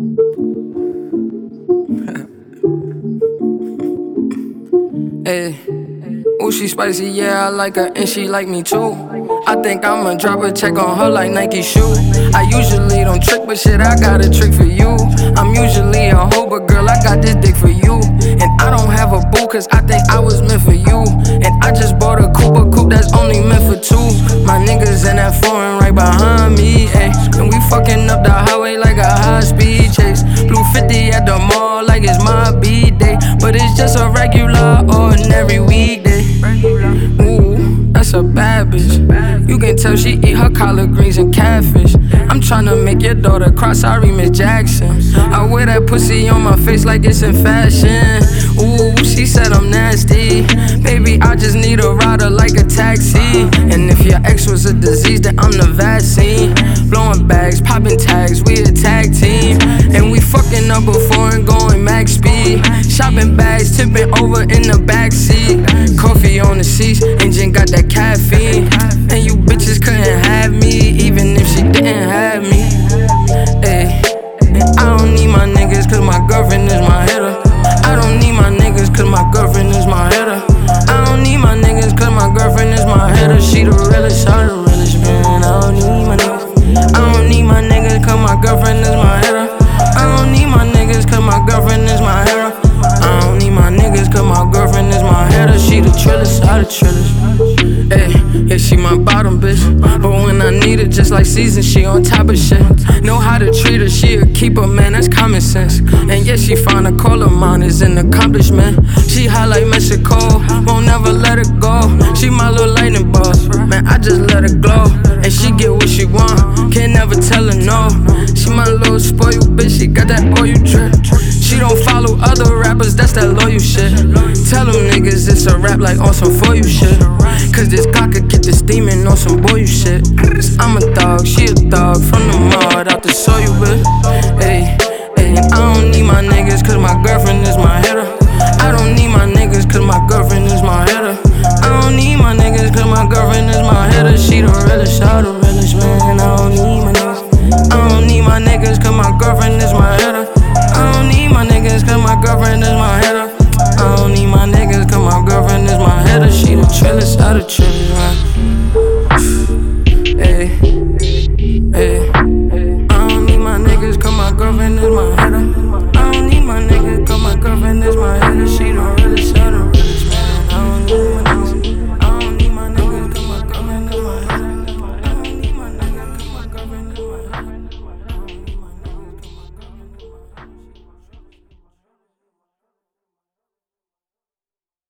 Hey, ooh, she spicy, yeah, I like her, and she like me too. I think I'ma drop a check on her like Nike shoe. I usually don't trick, but shit, I got a trick for you. I'm usually a hoe, but girl, I got this dick for you. And I don't have a boo, cause I think I was meant for you. And I just bought a coupe that's only meant for two. My niggas in that foreign right behind me, ayy. And we fucking up the highway like a high-speed chase. Blue 50 at the mall like it's my B-day. But it's just a regular, ordinary weekday. Ooh, that's a bad bitch. You can tell she eat her collard greens and catfish. I'm tryna make your daughter cry, sorry Miss Jackson. I wear that pussy on my face like it's in fashion. Ooh, she said I'm nasty. Baby, I just need a rider like a taxi. And if your ex was a disease, then I'm the vaccine. Blowing bags, popping tags, we a tag team. And we fucking up before and going max speed. Shopping bags, tipping over in the backseat. Coffee on the seats, engine got that caffeine. And you bitches couldn't have me, even if she didn't have me. Ayy, and I don't need my niggas, cause my girlfriend is my hitter. I don't need my niggas, cause my girlfriend is my hitter. I don't need my niggas, cause my girlfriend is my hitter. She the realest, I the realest, man. I don't need my niggas. I don't need my niggas, cause my girlfriend is my hitter. I don't need my niggas, cause my girlfriend is my hitter. I don't need my niggas, cause my girlfriend is my hitter. She the trillest, I the trillest. Ayy, yeah, she my bottom bitch. But when I need it, just like season, she on top of shit. Know how to treat her, she a keeper, man, that's common sense. And yeah, she find a call of mine is an accomplishment. She hot like Mexico, won't never let her go. She my little lightning boss, man, I just let her glow. And she get what she want, can't never tell her no. She my little spoiled bitch, she got that oil drip. She don't follow other rappers, that's that loyal shit. Tell them niggas it's a rap like on some for you shit. Cause this God could get this demon on some boy you shit. Cause I'm a dog, she a dog, from the mud out the soil you bitch. Ayy, ayy, I don't need my niggas cause my girlfriend is my hitter. I don't need my niggas cause my girlfriend is my hitter. I don't need my niggas cause my girlfriend is my hitter. She the realest, I the realest, man. I don't need my niggas. I don't need my niggas cause my girlfriend